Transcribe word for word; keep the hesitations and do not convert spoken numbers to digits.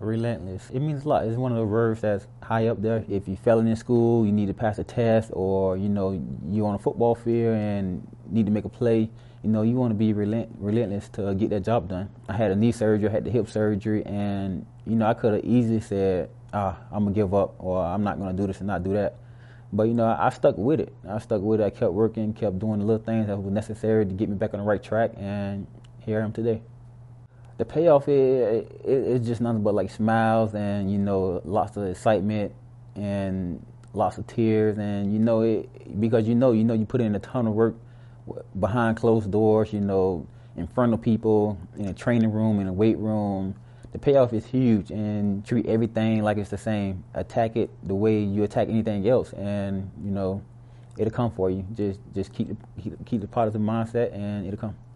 Relentless. It means a lot. It's one of the verbs that's high up there. If you failing in school, you need to pass a test, or you know you're on a football field and need to make a play. You know you want to be relent- relentless to get that job done. I had a knee surgery, I had the hip surgery, and you know I could have easily said, "Ah, I'm gonna give up," or "I'm not gonna do this and not do that." But you know I, I stuck with it. I stuck with it. I kept working, kept doing the little things that were necessary to get me back on the right track, and here I am today. The payoff is it, it's just nothing but like smiles and you know lots of excitement and lots of tears and you know it because you know you know you put in a ton of work behind closed doors, you know, in front of people, in a training room, in a weight room. The payoff is huge, and treat everything like it's the same. Attack it the way you attack anything else, and you know it'll come for you. Just just keep keep, keep the positive mindset, and it'll come.